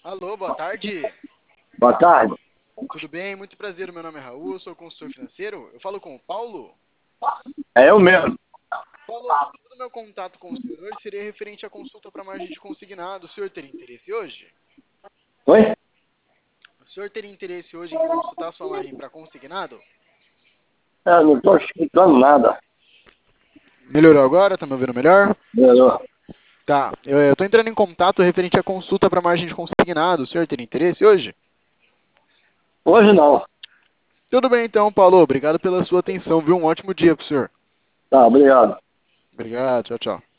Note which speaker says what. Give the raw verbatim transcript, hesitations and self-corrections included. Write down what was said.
Speaker 1: Alô, boa tarde.
Speaker 2: Boa tarde.
Speaker 1: Tudo bem? Muito prazer. Meu nome é Raul, eu sou consultor financeiro. Eu falo com o Paulo.
Speaker 2: É eu mesmo.
Speaker 1: Paulo, o motivo do meu contato com o senhor hoje seria referente à consulta para margem de consignado. O senhor teria interesse hoje?
Speaker 2: Oi?
Speaker 1: O senhor teria interesse hoje em consultar sua margem para consignado?
Speaker 2: Eu não estou escutando nada.
Speaker 1: Melhorou agora? Tá me ouvindo melhor?
Speaker 2: Melhor.
Speaker 1: Tá. Eu estou entrando em contato referente à consulta para margem de consignado. O senhor teria interesse hoje?
Speaker 2: Hoje não.
Speaker 1: Tudo bem então, Paulo. Obrigado pela sua atenção, viu? Um ótimo dia para o senhor.
Speaker 2: Tá, obrigado.
Speaker 1: Obrigado. Tchau, tchau.